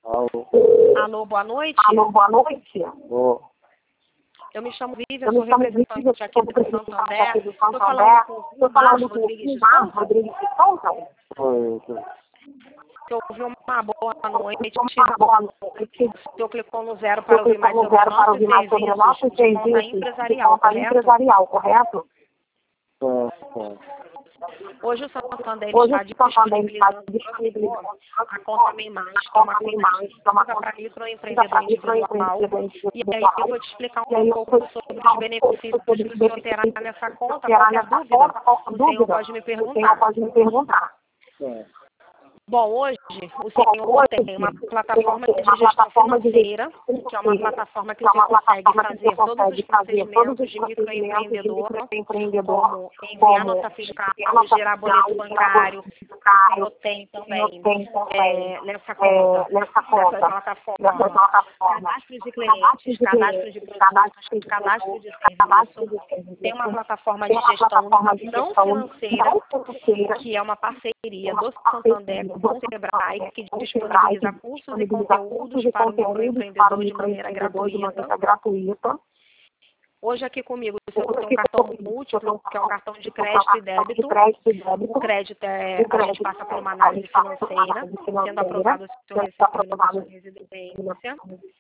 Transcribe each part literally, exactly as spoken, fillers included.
Alô. Alô, boa noite. Alô, boa noite. Boa. Eu me chamo Vivian, Eu sou me chamo representante Vivian, aqui sou do representante Santander. aqui do Estou Santander. falando com Estou o falando Marcos com Rodrigues de o Marcos Souza, Rodrigues de Souza. Oi, oi. que ouviu uma boa noite. Uma boa noite. Eu clicou no zero para Eu ouvir clico mais no sobre zero para nossos ouvir mais sobre serviços nossos de conta serviços de empresarial, conta correto? empresarial, correto? Certo, certo. Hoje o Santander Hoje está o Santander está disponibilizando disponibilizando a conta MEI Mais, que é uma conta exclusiva para microempreendedor individual. E aí eu vou te explicar um pouco sobre os benefícios que o senhor terá nessa conta. Qualquer dúvida, o senhor pode me O senhor perguntar. pode me perguntar. Certo. Bom, hoje o senhor tem uma plataforma de gestão financeira, que é uma plataforma que você consegue fazer todos os procedimentos de microempreendedor, como enviar nota fiscal, gerar boleto bancário. O senhor tem também é, nessa conta, nessa plataforma, cadastros de clientes, cadastros de produtos, cadastros de serviço. Tem uma plataforma de gestão não financeira, que é uma parceria do Santander com o Sebrae, que disponibiliza cursos e conteúdos para o microempreendedor de maneira gratuita. Hoje aqui comigo o senhor tem um cartão múltiplo, que é um cartão de crédito e débito. O crédito é, a gente passa por uma análise financeira, sendo aprovado o senhor recebendo a sua residência.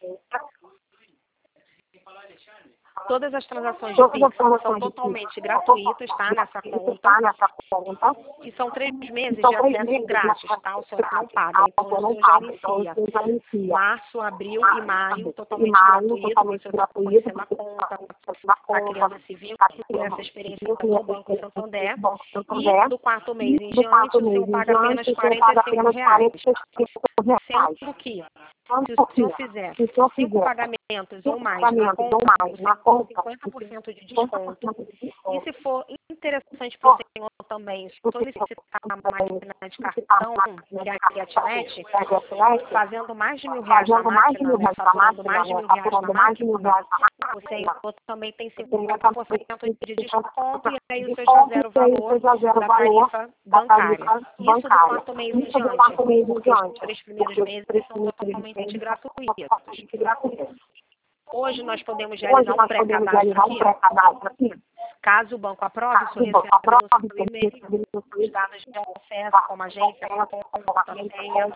Todas as transações de Pix são totalmente gratuitas, tá? Nessa conta. E são três meses de acesso grátis, tá? O senhor não paga. Então, o senhor já inicia março, abril e maio, totalmente gratuito. Você está conhecendo a conta, está criando esse vínculo, essa experiência com o Banco Santander. E do quarto mês em diante, o senhor paga apenas quarenta e cinco reais. Sendo que, se o senhor fizer cinco pagamentos ou mais na conta, com cinquenta por cento de desconto. E se for interessante para o senhor também solicitar uma máquina de cartão, que é a Criatinet, fazendo mais de mil reais na máquina, né, faturando mais de mil reais na máquina, o senhor também tem cinquenta por cento de desconto e aí o senhor já zera o valor da tarifa bancária. Isso do quarto mês em diante, porque os três primeiros meses são totalmente gratuitos. Hoje nós podemos realizar um pré-cadastro aqui. Caso o banco aprove, o senhor recebe no seu e-mail os dados de acesso, como agência, conta, senha.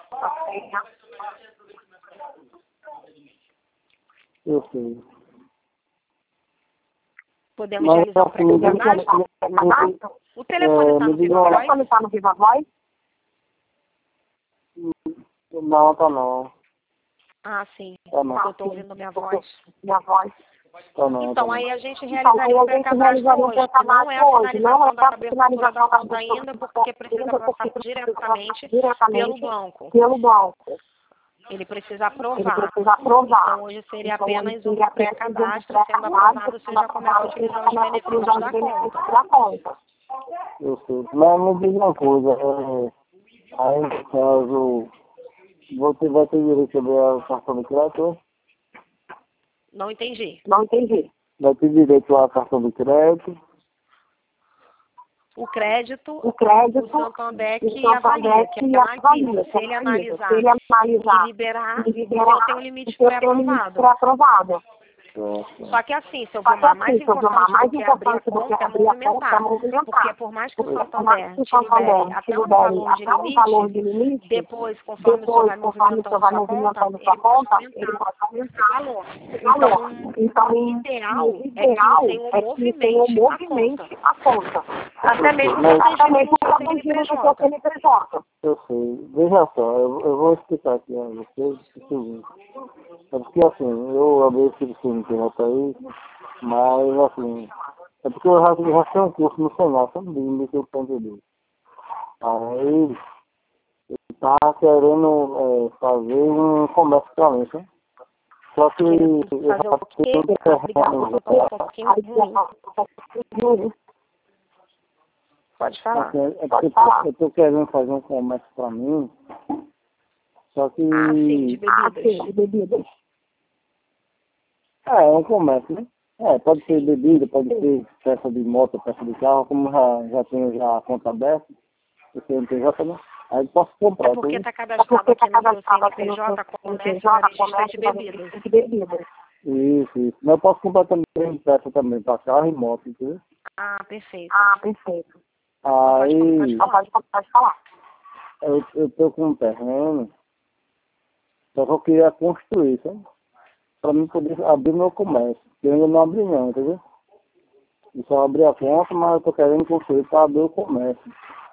Eu sei. Podemos realizar um pré-cadastro? O telefone está no Viva Voz? O telefone está no Viva Voz? Não, tá não. Ah, sim. Tá não. Eu estou ouvindo minha voz. Minha voz. Tá não, Então, tá aí não. a gente realizaria o pré-cadastro hoje. Não é a finalização da abertura da conta ainda, porque precisa passar diretamente pelo banco. Pelo banco. Ele precisa aprovar. Ele precisa aprovar. Então, hoje seria apenas um pré-cadastro, sendo aprovado, o senhor já começa a utilizar os benefícios da conta. Eu sei. Mas me diga uma coisa. É, aí, no caso, você vai ter direito a ver a cartão de crédito? Não entendi. Não entendi. Vai ter direito a cartão de crédito? O crédito, o crédito, o Santander que o avalia, que que analisa. Se ele analisar, se ele analisar e liberar, e liberar, o senhor tem um limite pré-aprovado. pré-aprovado. Só que assim, seu Vilmar, mais importante do que abrir a conta é movimentar. Porque por mais que o Santander te libere até um valor de limite, depois, conforme o senhor vai movimentando sua conta, ele pode aumentar o valor. Então, o ideal é que tenha um movimento a conta. Até mesmo para atingir o seu C N P J. Eu sei. Veja só, eu, eu vou explicar aqui a vocês o seguinte. É porque assim, eu abri esse C N P J aí, mas assim, é porque eu já, já fiz um curso no Senado, sabe bem que eu entendi. Aí, eu estava querendo é, fazer um comércio pra mim, sabe? Só que eu já tenho um terreno. Pode falar. Assim, é porque eu estou querendo fazer um comércio pra mim, só que... Ah, sim, de bebidas. Ah, sim, de bebidas. É, é um comércio, né? É, pode ser bebida, pode ser peça de moto, peça de carro, como já, já tenho já a conta aberta, o C N P J, né? Aí posso comprar. É porque tudo. está cadastrado aqui no seu C N P J comércio varejista de bebidas. de bebidas. Isso, isso. Mas eu posso comprar também peça também para carro e moto, entendeu? Ah, perfeito. Ah, perfeito. Aí Pode, pode, pode falar. eu, eu tô com um terreno, só que eu queria construir, sabe? Para mim poder abrir meu comércio. Eu ainda não abri não, entendeu? Eu só abri a conta, mas eu tô querendo construir para abrir o comércio.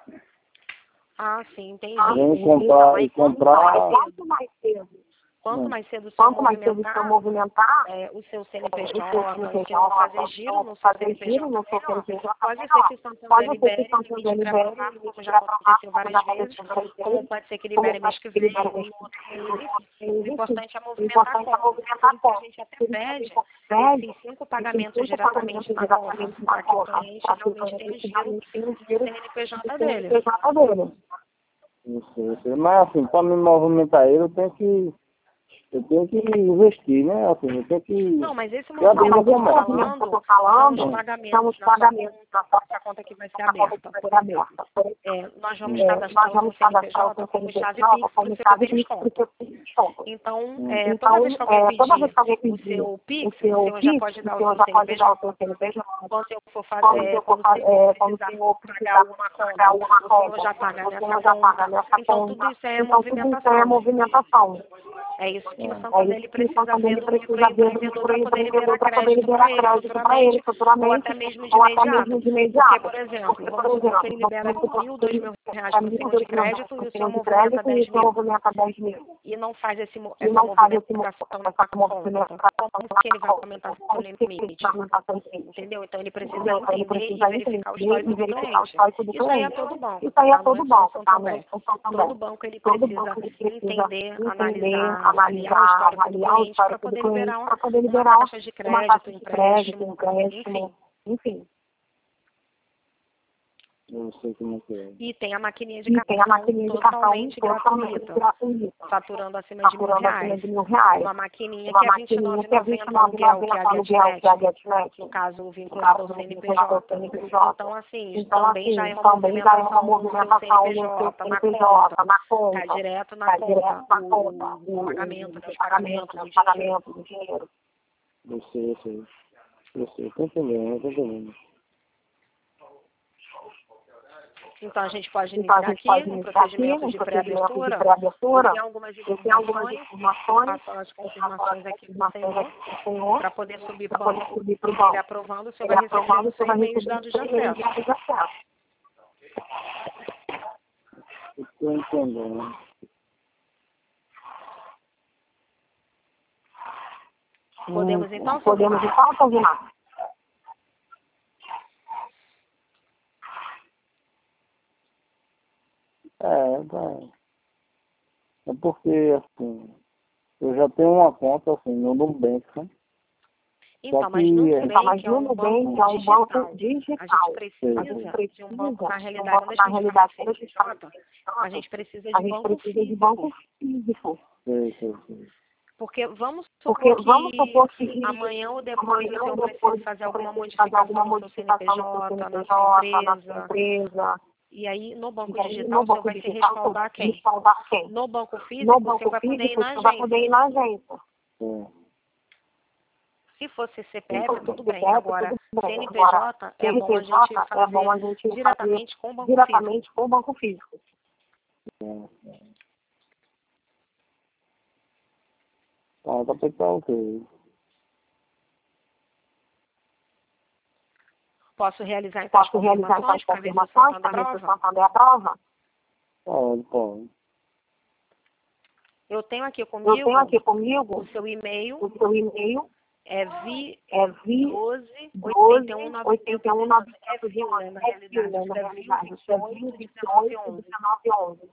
Ah, sim, entendi. Querendo Então, comprar aí e quanto comprar. Quanto mais cedo, Quanto Hum. mais cedo o seu quanto mais cedo o movimentar, seu movimentar, é, o seu C N P o J, seu o seu C N P J, fazer giro no seu fazer C N P J giro no seu melhor, C N P J pode ser melhor. que o Santander Pode ser libere que Santander limite para libere aprovar, limite como já para aprovar, aconteceu como já várias vezes, aconteceu várias como vezes, pode ser que como libere mês pode que ser que vem, libere ou mês no outro que mês, vem, enfim. O importante é o movimentar a importante é conta. movimentar a Por isso que a conta. gente até Por isso que a pede gente pede esses cinco esses pagamentos cinco pagamentos diretamente na conta, diretamente na para que o conta, cliente para que o realmente tenha o cliente giro realmente tenha o do giro C N P J do dele. C N P J dele. Isso, isso. Mas assim, para me movimentar ele, eu tenho que. Eu tenho que investir, né? Assim, eu tenho que. Não, mas esse Eu abri movimento meu que eu estou comércio, né? falando Eu tô são falando, os Hum. pagamentos são os na sua pagamentos conta, essa conta que vai ser aberta. Por exemplo, é, nós vamos Hum. nós cadastrar o seu vamos C N P cadastrar o J seu como chave C N P J Pix para o como seu chave pedir Pix para o desconto. seu desconto. Então, Hum. é, Então, toda vez que alguém é, toda vez pedir que alguém o pedir seu o Pix, o seu senhor já Pix, pode o dar o senhor seu já pode dar o C N P J. seu C N P J. Quando o senhor for Quando fazer, o é, senhor quando for, o fa- senhor é, quando o precisar senhor pagar precisar alguma conta, pagar alguma o senhor conta, já paga o nessa senhor já paga conta. nessa Então, tudo conta. isso é Então, tudo isso é movimentação. movimentação. É isso que o É. É Santander isso ele que o precisa Santander ver ele do precisa ver do microempreendedor para poder microempreendedor liberar para poder crédito para liberar ele crédito para ele futuramente, ou futuramente, até mesmo de ou até imediato. mesmo de Porque, imediato. por exemplo, Porque, por vamos supor que ele exemplo, libera vamos supor mil, que dois ele mil reais é para o mil, senhor de dois mil reais crédito e para o senhor senhor de movimenta crédito e dez o senhor mil. movimenta dez mil. E não faz esse, mo- E essa não faz esse movimentação na essa conta. movimentação Como que ele vai aumentar seu como que ele limite? vai aumentar seu limite. Entendeu? Então ele precisa Entendeu? Então ele entender e precisa entender verificar o e histórico do verificar o cliente. histórico do Isso aí é cliente. todo banco, Isso aí é tá? Não é todo só o banco, tá? Não é Santander. só o Santander. Todo banco ele Todo precisa banco ele precisa entender, entender, analisar, avaliar o analisar, histórico do avaliar o cliente para histórico do poder cliente liberar uma, para poder uma liberar taxa de uma crédito, taxa de crédito, empréstimo, enfim. empréstimo, enfim. Eu sei como é que é. E tem a maquininha de E tem a cartão maquininha de cartão totalmente totalmente gratuita, gratuita, faturando acima de mil faturando acima reais. de mil reais. Uma maquininha Uma que é vinte e maquininha nove que é R$ vinte e noventa nove aluguel, reais que é a aluguel, que é a GetNet, GetNet. no caso No vinculado ao caso, C N P J. vinculado ao C N P J. Então, assim, Então, também assim, já é uma também já é uma movimentação no seu movimentação no seu C N P J, na C N P J, conta. na Está conta. direto na Está conta, direto na o, conta. o, o pagamento, né, os pagamento, pagamentos, o os dinheiro. pagamentos, o dinheiro. Eu sei, eu sei. Eu sei, tô entendendo, eu tô entendendo. Então, a gente pode Então, a iniciar gente aqui pode um iniciar aqui procedimento um de procedimento de pré-abertura. pré-abertura. Eu tenho algumas Eu tenho algumas informações, informações, faço as confirmações aqui para o informações senhor, aqui para o senhor, para poder subir para para o poder banco. subir para o Ele banco. aprovando, o senhor Ele vai receber aprovando, no você seu vai e-mail os receber dados os de e-mails acesso. de acesso. Eu tô entendendo. Podemos então, seu Podemos Vilmar? então, seu Vilmar? É, tá. É porque, assim, eu já tenho uma conta, assim, no Nubank, né? Então, Só mas que, no é, Então, mas Nubank é no um Nubank banco é um banco digital. digital. A gente A gente precisa de um banco, na precisa de um realidade, banco, quando a na gente realidade, fala quando a de gente fala C N P J, a gente precisa a de gente banco precisa de banco físico. físico. sei, sei, sei. Porque vamos Porque supor vamos que supor que amanhã ou depois amanhã o senhor ou precise depois fazer você alguma precisa fazer alguma modificação no seu modificação no seu C N P J, na C N P sua J, na sua empresa. empresa. E aí, no banco E aí, digital, no o senhor banco vai se digital, você vai respaldar quem? respaldar quem? No banco No físico, o banco senhor vai poder ir físico, na você vai poder ir agência. na agência. É. Se fosse Se C P F, for tudo C bem. P F, Agora, tudo bem. Agora, C N P J, é bom a C N P gente J, é bom a fazer gente fazer diretamente com o banco físico. diretamente com o banco físico. Tá, tá pensando o quê? Posso realizar então as Posso realizar confirmações essas para ver se o confirmações Santander para ver se o aprova? Santander aprova? Pode, pode. Eu tenho aqui Eu comigo tenho aqui comigo o seu e-mail, o seu e-mail, é vi é vi doze doze, oitenta e um oitenta e um, nove é fio, né, na é fio, realidade. né, Isso na é viu realidade. vinte Isso e é oito, vinte e dezenove, oito, onze. dezenove, onze.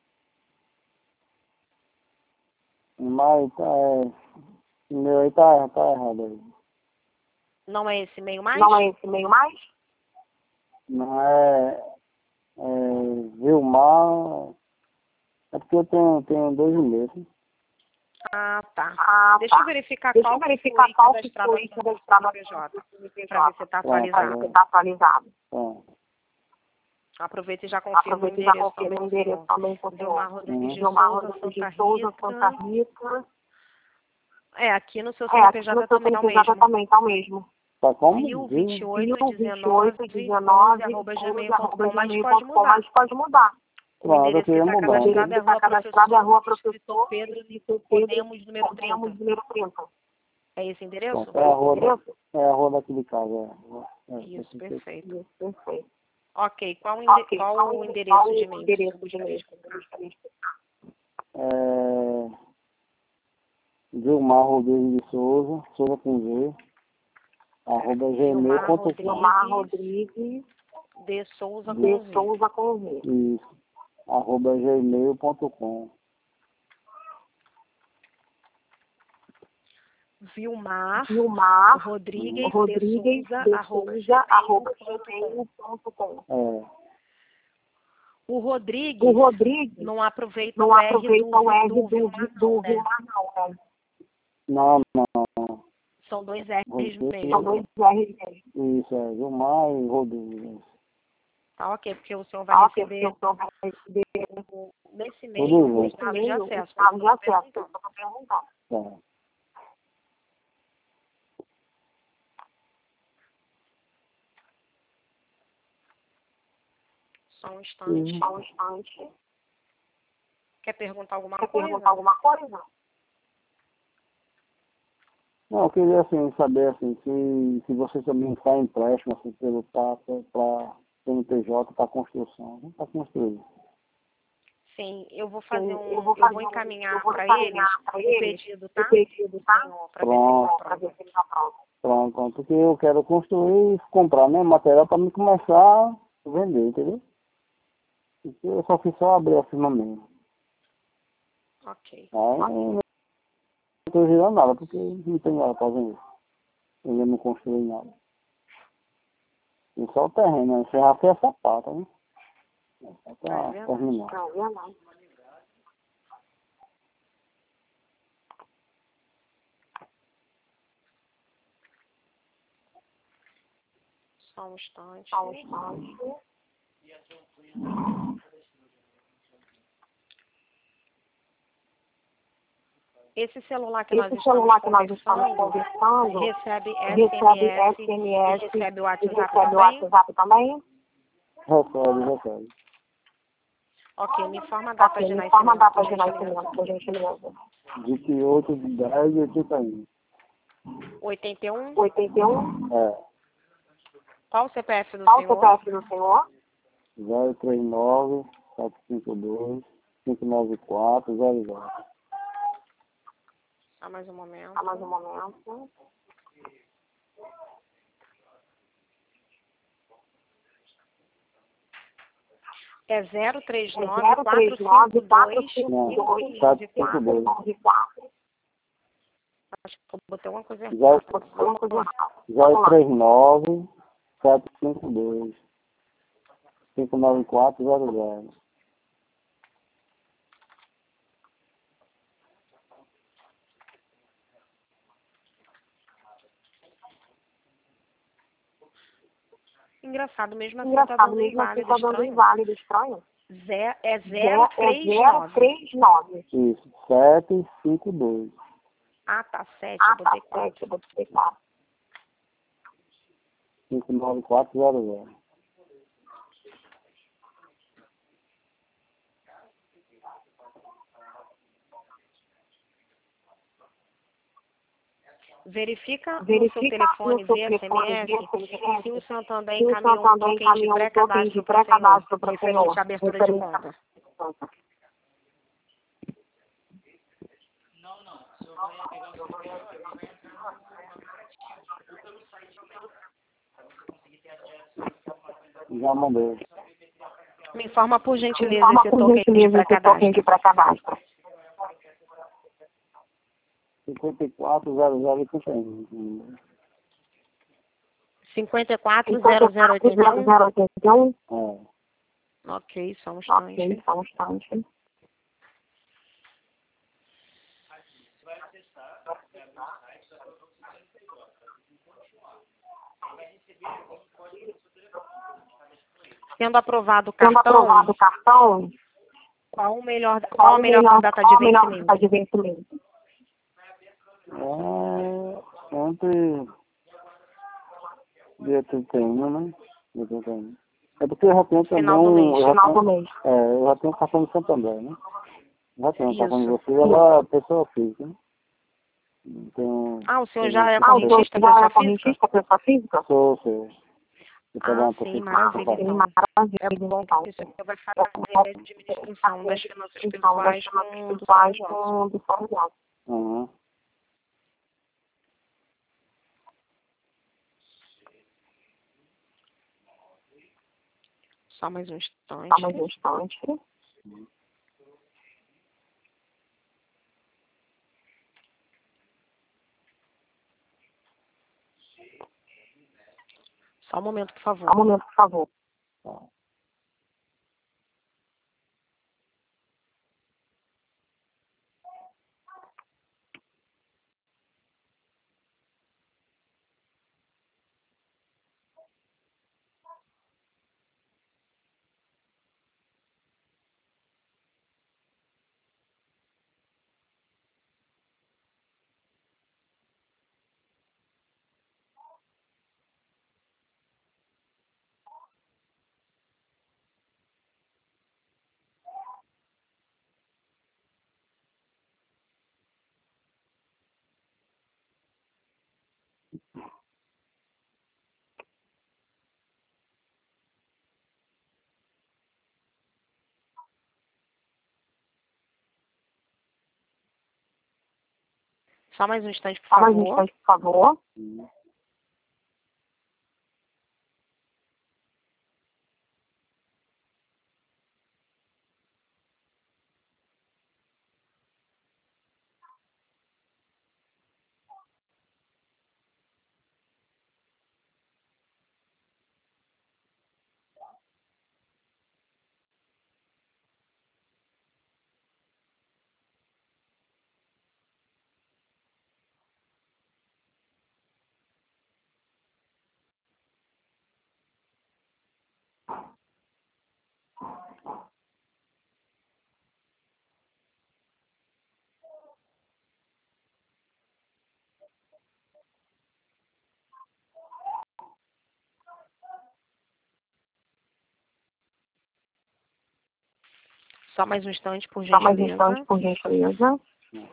Mas tá, é, o meu aí tá, tá errado aí. Não é esse e-mail mais? Não é esse e-mail mais? Não é, é Vilmar, é porque eu tenho, tenho dois e-mails. Ah, tá. Ah, Deixa tá. eu verificar Deixa qual eu verificar foi qual que cadastrado foi no cadastrado C N P J, no C N P J, para ver se está Pronto, para ver se atualizado. está atualizado. Pronto. Aproveita e já confirma o Aproveita e já endereço confirma o também, endereço senhor. também, por Vilmar senhor. Rodrigues de Vilmar Souza, Rodrigues Santa de Souza, Santa Rita. Rita. É, aqui no seu É, aqui C N P J no seu também tá o C N P J mesmo. também tá o mesmo. Tá como? Vil vinte e oito Vil dezenove vinte e oito dezenove, arroba gmail arroba ponto com, mas gmail pode ponto com, mudar. mas pode mudar. O Pronto, eu endereço que queria está mudar. O endereço cadastrado é que está Rua cadastrado é a Rua Professor Professor Pedro Vitor Pedro Podemos, número Podemos, trinta. número trinta. É esse endereço? Pronto, é a rua, da- é a rua daqui de casa. É. É, Isso, é, perfeito. Isso, perfeito. Ok, qual o, ende- Ok, qual qual o o endereço qual de o e-mail? endereço de e-mail? é Vilmar Rodrigues de Souza, Souza com Z, arroba gmail ponto com. Vilmar Rodrigues de Souza com de Z. Souza com Z. Isso, arroba gmail ponto com. Vilmar Vilmar Rodrigues, Rodrigues de Souza, de arroba Souza, arroba gmail gmail ponto com. É, O Rodrigues O Rodrigues não aproveita não o R aproveita do, o R do do, Vilmar, do não, né? Vilmar, não, né? não, não. São dois R's Rodrigues, São mesmo. dois R mesmo. isso, é Vilmar e Rodrigues. Tá ok, porque o senhor vai Tá, ok, receber porque o senhor vai receber nesse Tudo e-mail bem. o esse estado de e-mail, o acesso. estado de por isso que eu tô acesso. perguntando. Eu tô perguntando. Tá. Só um instante. Uhum. Só um instante. Quer perguntar alguma Quer coisa? perguntar alguma coisa? Não, eu queria assim, saber assim, se, se você também está empréstimo assim, pelo para C N P J para construção, não para construir. Sim, eu vou fazer Sim, um. eu vou, Eu fazer vou um- encaminhar eu vou para eles encaminhar para o eles pedido, o tá? pedido, tá? Senhor, para ver se eles Pronto, Para aprovam. ver se eles aprovam. pronto, pronto, porque eu quero construir e comprar né, material para me começar a vender, entendeu? Porque eu só fiz só abrir a firma mesmo. Ok. Aí não estou girando nada, porque não tem nada para vender. Eu ainda não construí nada. E só o terreno, né? Você já fez essa parte, né? Só É para verdade. terminar. Não, é não. Só um instante. Só um instante. Esse celular que nós Esse estamos celular que nós estamos conversando conversando recebe recebe S M S S M S e recebe o e WhatsApp recebe o também? WhatsApp também? Recebe, recebe. Ok, me informa a data Ok, de me informa a nascimento, data por de gentileza. nascimento, por gentileza. vinte e oito de dez de oitenta e um. oitenta e um. oitenta e um. É. Qual o C P F do Qual o senhor? C P F do senhor? zero três nove, sete cinco dois, cinco nove quatro, zero zero. Só mais um momento. Há mais um momento. É zero três É nove zero quatro três cinco nove, quatro dois cinco cinco dois, nove sete cinco quatro. dois. quatro. Acho que eu botei uma coisa zero errada. Foi uma coisa errada. zero três nove, sete cinco dois, cinco nove quatro, zero zero. Engraçado, mesmo assim tá Engraçado, dando mesmo assim inválido, tá dando estranho. inválido, estranho. Zé, é Zero- zero É três zero nove. três nove. Isso, sete cinco dois. Ah, tá, sete, Ah, eu tá, botei quatro. sete, eu botei quatro. cinco nove quatro, zero zero. Verifica, Verifica no seu telefone no seu via telefone S M S via S M S se o senhor também se o encaminhou senhor um também token de encaminhou um token pré-cadastro de para o senhor, pré-cadastro para o referente senhor. à abertura de Referente à conta. conta. Já mandei. Me informa, por gentileza, Informa esse por token de gentileza esse token de pré-cadastro. pré-cadastro. cinquenta e quatro, zero zero, oitenta e um. cinquenta e quatro zero zero oitenta e um. zero oitenta e um. É. Ok, só um instante. Ok, só um instante. Sendo aprovado o Sendo cartão, aprovado o cartão, qual, o melhor, qual qual a a melhor melhor, data qual de a melhor vencimento? data de vencimento? É sempre dia trinta e um, né? Dia trinta e um. É porque eu já tenho também Final do mês. um. Eu já Final do tenho, mês. é, eu já tenho um cartão de Santander, né? Já tenho um cartão de Isso. vocês, ela é pessoa física, né? Então, Ah, o senhor eu- já é Ah, o senhor correntista, já pessoa é física? correntista, pessoa física? sou, sou. Eu trabalho Ah, na sim, prefeitura. maravilha, Sim, então. maravilha, É bom então. que o senhor vai fazer a administração das finanças Então, das pessoais finanças com, do pessoais seu negócio. com do seu negócio. Aham. Só mais um instante. Só mais um instante. Só um momento, por favor. Só um momento, por favor. Tá. Só mais um instante, por Só mais um favor. instante, por favor. Hum. Só mais um instante, por Só mais um gentileza. instante, por gentileza.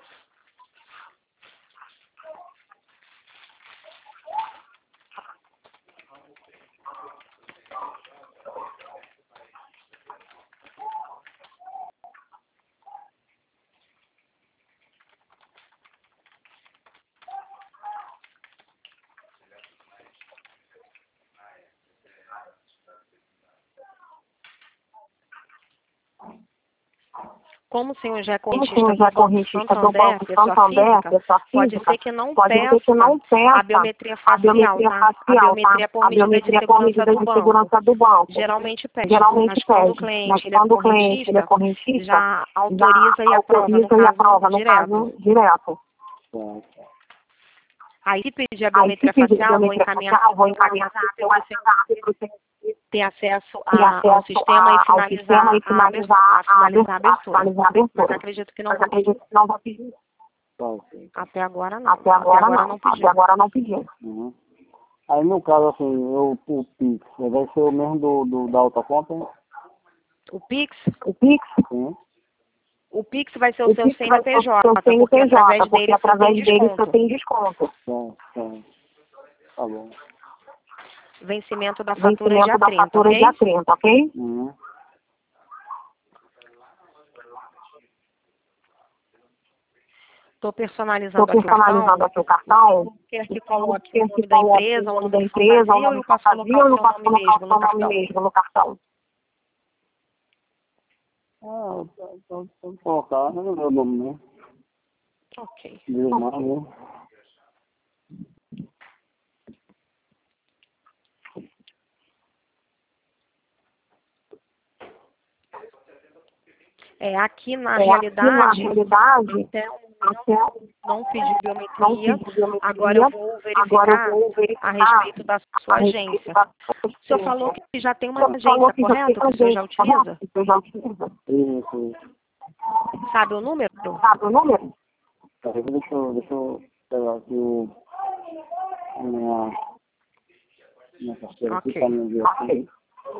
Como o senhor já é Como o correntista senhor do já é Banco correntista do Santander, Banco pessoa Santander, física, pessoa pode física, ser que não pode ser que não peça peça a biometria a facial, biometria tá? A facial, biometria tá? por A medida de biometria por segurança medida do de banco. segurança do banco. Geralmente pede, Geralmente mas quando o pede, cliente mas ele é quando o cliente ele é correntista, correntista, já já autoriza e aprova, no autoriza e aprova, caso, no direto. caso, direto. Tá. Aí, se pedir a Aí, se biometria pedir a facial, vou biometria encaminhar facial, vou para o seu encaminhar para o WhatsApp seu para você WhatsApp para você ter acesso ter a, ao acesso sistema a- e ao finalizar sistema e a, finalizar abertura, a a, finalizar a abertura, a abertura. finalizar a Mas abertura. acredito que não Mas vou pedir. acredito que não vai pedir. Tá, ok. Até agora não. Até agora não. não pediu. Até agora não pediu. Uhum. Aí no caso assim, eu, o Pix, vai ser o mesmo do, do da outra conta, né? O Pix, O Pix, Sim. o Pix vai ser o o seu Pix vai ser o C N P J, seu porque C N P J, através porque dele você tem através dele você desconto. tem desconto. Tá, tá. Tá bom. Vencimento da fatura Vencimento dia da trinta, fatura ok? dia trinta, ok? Uhum. Estou Estou personalizando aqui o personalizando cartão. aqui o cartão. Quer que coloque o Quer nome que da coloque empresa, o o nome nome da do empresa, o fantasia, ou nome eu do posso colocar fantasia, o ou eu seu posso nome colocar o mesmo seu no nome cartão? mesmo no cartão? Ah, então pode colocar, não é meu nome, né? Ok. Vilmar, né? É, aqui na É, realidade, aqui na realidade, até o até momento não pedi não biometria. fiz biometria. Agora eu vou Agora eu verificar vou a verificar respeito da sua a respeito agência. da O senhor falou agência. que já tem uma O senhor falou agência, que já tem correto? Que o senhor já agência, correto? utiliza? Que o senhor já utiliza. Isso, isso. Sabe o número? Sabe o número? Peraí, deixa eu, deixa eu pegar aqui o... Minha, minha carteira aqui Ok. pra me ver aqui. Ok.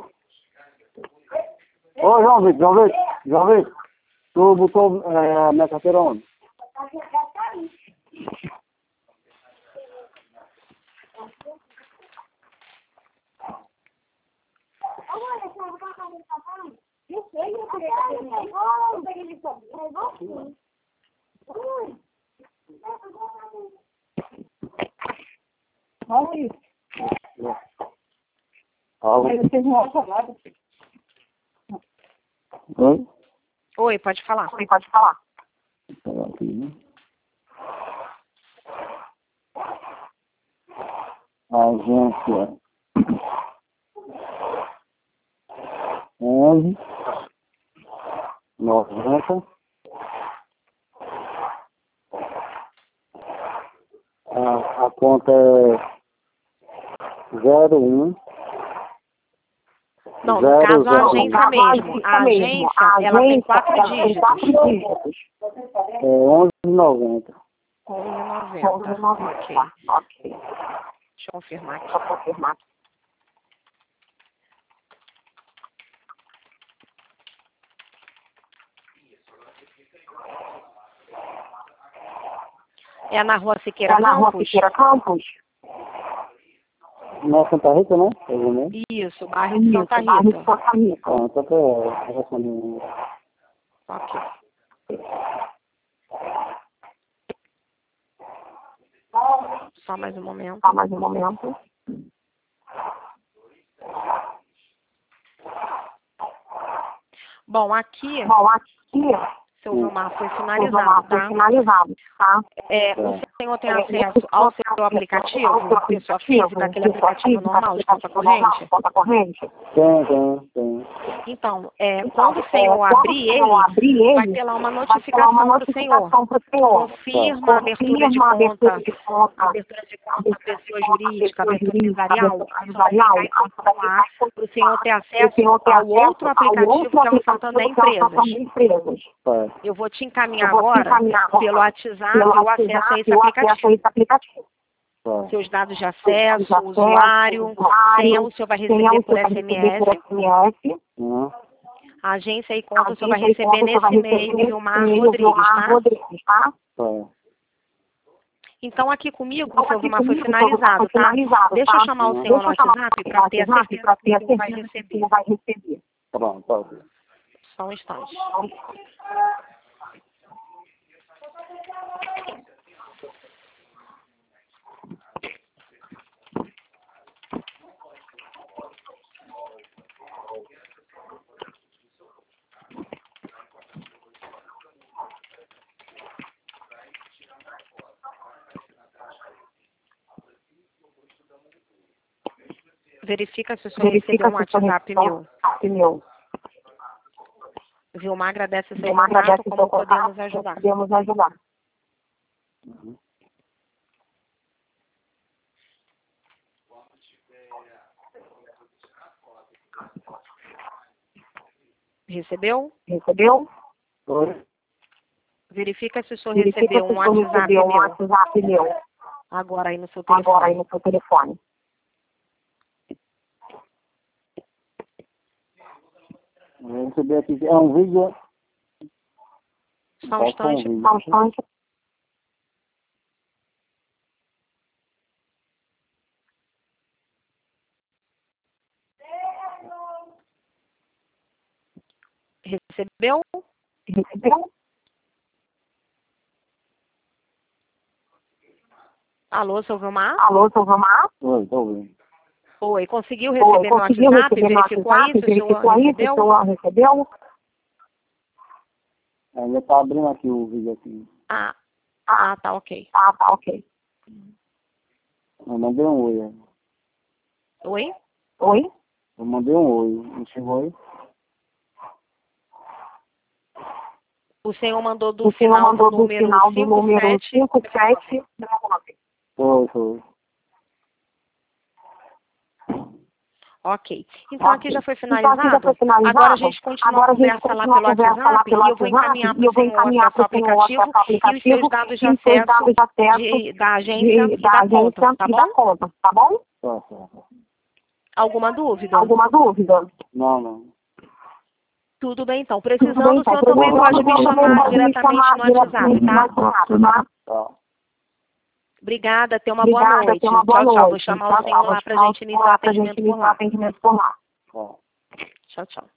Ô, João Vitor, João Vitor, João Vitor, tu botou é, a minha carteira onde? Olha isso. Alô? Aí vocês não vão falar. Oi? Oi, pode falar. Você pode falar. Vou pegar aqui, né? Agência onze noventa a, a conta é zero um Não, no zero, caso a zero, agência mesmo. A agência, ela tem quatro ela tem dígitos. quatro dígitos. é onze noventa. onze e onze noventa. e noventa. Ok. Ok. Deixa eu confirmar aqui. Só confirmar. É na rua Siqueira É na rua Campos? Siqueira Campos? Na Santa Rita, né? Eu né? Isso, bairro de Santa Isso, bairro de Rita. Santa Rita. Ah, então tá respondendo. Ok. Só mais um momento. Só mais um momento. Bom, aqui, Bom, aqui, seu Vilmar, foi o finalizado, Vilmar foi tá? finalizado, tá? É, o senhor tem acesso ao seu aplicativo, pessoa física, aquele aplicativo normal de conta corrente? Conta corrente? Tem, tem, tem. Então, é, quando o senhor É, quando abrir o senhor abrir ele, vai ele, ter lá uma vai ter lá uma notificação para o senhor. notificação para o senhor. Confirma a abertura de Confirma a conta, abertura de conta, abertura de conta, pessoa jurídica, pessoa abertura jurídica, empresarial. abertura Isso vai empresarial, ficar em isso vai lá ficar para o senhor ter o acesso senhor ter ao acesso outro ao aplicativo outro que é o aplicativo Santander que é o Empresas. Santander Empresas. Tá. Eu vou te encaminhar Eu vou te agora encaminhar agora pelo WhatsApp pelo o acesso a esse WhatsApp o acesso a aplicativo. esse aplicativo. Tá. Seus dados de Seus acesso, dados de usuário, usuário, senha, o senhor vai senha, receber o por senhor vai receber por S M S. S M S. Hum. A agência e conta A o senhor vai agência e receber conta o senhor vai nesse receber e-mail, nesse Vilmar e-mail, Rodrigues, Vilmar tá? Rodrigues, tá? Tá. Então, aqui comigo, Então, o seu aqui Vilmar foi comigo, o seu Vilmar finalizado, foi tá? finalizado, Deixa tá? eu chamar o Uhum. senhor no Deixa eu chamar WhatsApp o para ter a WhatsApp certeza para que ter o a senhor vai certeza que o receber. senhor vai receber. Tá bom, tá. Só um instante. Verifica se o senhor recebeu um WhatsApp meu. meu. Vilmar agradece seu Vilmar contato, agradece como seu podemos contato, ajudar. podemos ajudar. Uhum. Recebeu? Recebeu? Oi? Verifica se o senhor Verifica recebeu se um o senhor WhatsApp recebeu um meu. WhatsApp meu. Agora aí no seu telefone. Agora aí no seu telefone. Eu recebi aqui, é um vídeo. Só um instante. Só um instante. Recebeu? Recebeu? Alô, seu Vilmar? Alô, seu Vilmar? Oi, tô ouvindo. Oi, conseguiu Oi, receber meu conseguiu WhatsApp? receber meu Verificou aí WhatsApp? se o senhor Verificou aí se o recebeu? senhor recebeu? Ainda tá abrindo aqui o vídeo aqui. Ah, ah, tá ok. Ah, tá, ok. Eu mandei um oi. né? Oi? Oi? Eu mandei um oi. Não chegou aí? O senhor mandou do O senhor final mandou do do número final do número cinco sete. cinco sete. Foi, foi. Ok. Então aqui já foi Então, aqui já finalizado. foi finalizado. Agora a gente continua Agora a a gente conversa lá continua a pelo conversa lá WhatsApp pelo e eu vou encaminhar WhatsApp, e eu para vou o senhor encaminhar acesso ao para o senhor o aplicativo acesso ao e os seus aplicativo dados de e os seus dados acesso de acesso de- da agência de- e da da agência conta, tá e da bom? conta, tá bom? Tá, tá, tá. Alguma dúvida? Alguma dúvida? Não, não. Tudo bem, então. Tudo bem, Precisando, o tá? senhor também Precisando, pode me também chamar pode me diretamente chamar no WhatsApp, diretamente no tá? WhatsApp, tá? Tá. Obrigada, tenha uma boa Obrigada, noite. tenha uma boa Tchau, tchau. Vou noite. chamar Tchau, o senhor tchau. lá pra Vou gente chamar iniciar o lá pra gente atendimento por iniciar o lá. atendimento por lá. Tá. Tchau, tchau.